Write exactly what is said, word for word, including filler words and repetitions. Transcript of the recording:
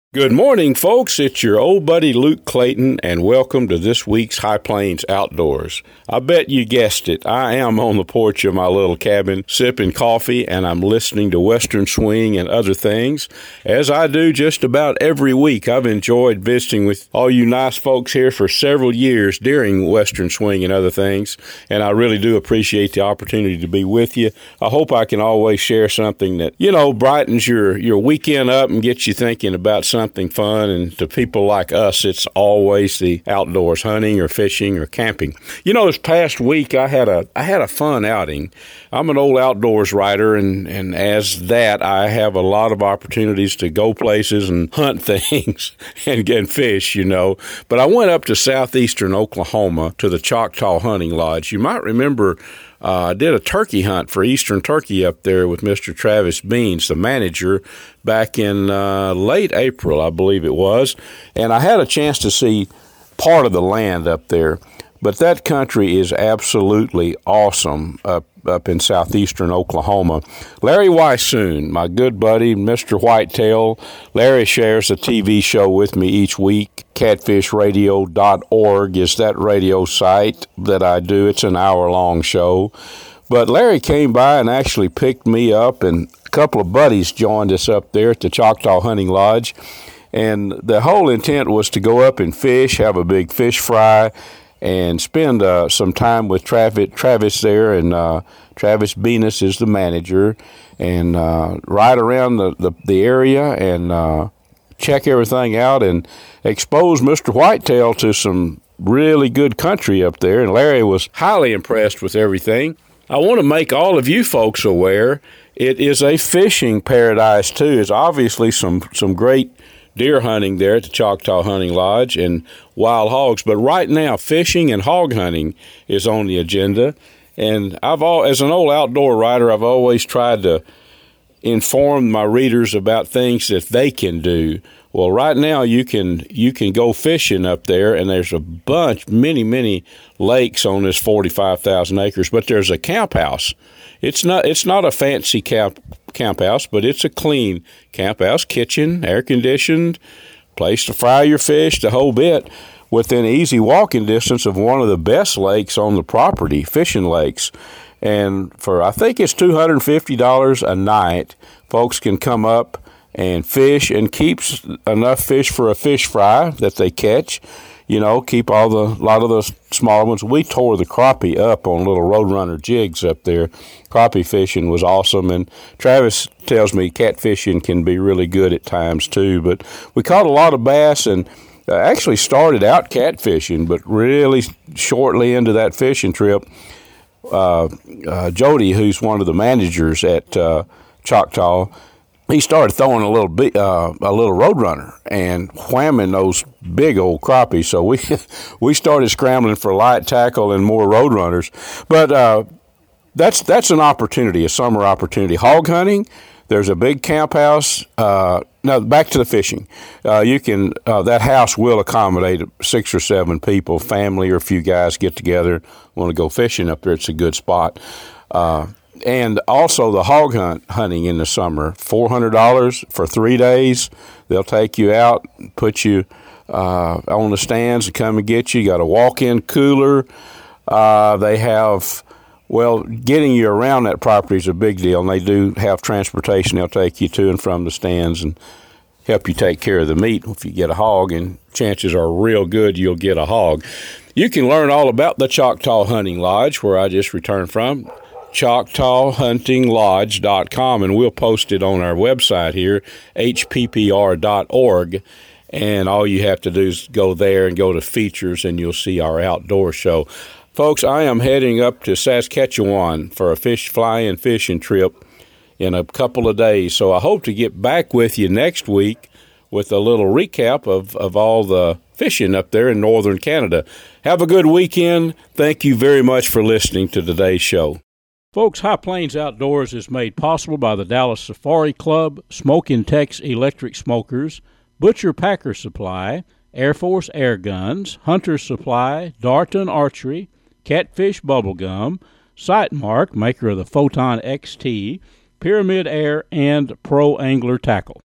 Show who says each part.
Speaker 1: Good morning, folks. It's your old buddy Luke Clayton, and welcome to this week's High Plains Outdoors. I bet you guessed it. I am on the porch of my little cabin sipping coffee, and I'm listening to Western Swing and other things, as I do just about every week. I've enjoyed visiting with all you nice folks here for several years during Western Swing and other things, and I really do appreciate the opportunity to be with you. I hope I can always share something that, you know, brightens your, your weekend up and gets you thinking about something something fun, and to people like us, it's always the outdoors, hunting or fishing or camping. You know, this past week I had a I had a fun outing. I'm an old outdoors writer, and, and as that, I have a lot of opportunities to go places and hunt things and, and fish, you know. But I went up to southeastern Oklahoma to the Choctaw Hunting Lodge. You might remember Uh, I did a turkey hunt for Eastern Turkey up there with Mister Travis Beans, the manager, back in uh, late April, I believe it was. And I had a chance to see part of the land up there. But that country is absolutely awesome up, up in southeastern Oklahoma. Larry Weishuhn, my good buddy, Mister Whitetail. Larry shares a T V show with me each week. catfish radio dot org is that radio site that I do. It's an hour-long show. But Larry came by and actually picked me up, and a couple of buddies joined us up there at the Choctaw Hunting Lodge. And the whole intent was to go up and fish, have a big fish fry, and spend uh, some time with Travis, Travis there, and uh, Travis Benis is the manager, and uh, ride around the, the, the area and uh, check everything out and expose Mister Whitetail to some really good country up there. And Larry was highly impressed with everything. I want to make all of you folks aware it is a fishing paradise, too. It's obviously some, some great deer hunting there at the Choctaw Hunting Lodge and wild hogs. But right now, fishing and hog hunting is on the agenda. And I've all, as an old outdoor writer, I've always tried to inform my readers about things that they can do. Well, right now you can you can go fishing up there, and there's a bunch, many, many lakes on this forty-five thousand acres. But there's a camp house. It's not it's not a fancy camp camp house, but it's a clean camp house, kitchen, air conditioned, place to fry your fish, the whole bit, within easy walking distance of one of the best lakes on the property, Fishing Lakes. And for, I think it's two hundred fifty dollars a night, folks can come up and fish, and keeps enough fish for a fish fry that they catch. You know, keep all the, a lot of those smaller ones. We tore the crappie up on little Roadrunner jigs up there. Crappie fishing was awesome, and Travis tells me catfishing can be really good at times too. But we caught a lot of bass, and uh, actually started out catfishing, but really shortly into that fishing trip, uh, uh, Jody, who's one of the managers at uh, Choctaw, he started throwing a little bit, uh, a little Roadrunner and whamming those big old crappies. So we we started scrambling for light tackle and more Roadrunners. But uh, that's that's an opportunity, a summer opportunity. Hog hunting, there's a big camp house. Uh, now back to the fishing. Uh, you can uh, that house will accommodate six or seven people, family or a few guys get together, want to go fishing up there. It's a good spot. Uh, And also the hog hunt hunting in the summer, four hundred dollars for three days. They'll take you out, put you uh, on the stands and come and get you. You got a walk-in cooler. Uh, they have, well, getting you around that property is a big deal, and they do have transportation. They'll take you to and from the stands and help you take care of the meat if you get a hog, and chances are real good you'll get a hog. You can learn all about the Choctaw Hunting Lodge, where I just returned from, choctaw hunting lodge dot com, and we'll post it on our website here, h p p r dot org, and all you have to do is go there and go to features, and you'll see our outdoor show. Folks, I am heading up to Saskatchewan for a fish fly-in fishing trip in a couple of days, so I hope to get back with you next week with a little recap of, of all the fishing up there in northern Canada. Have a good weekend. Thank you very much for listening to today's show. Folks, High Plains Outdoors is made possible by the Dallas Safari Club, Smokin' Tex Electric Smokers, Butcher Packer Supply, Air Force Air Guns, Hunter's Supply, Darton Archery, Catfish Bubblegum, Sightmark, maker of the Photon X T, Pyramid Air, and Pro Angler Tackle.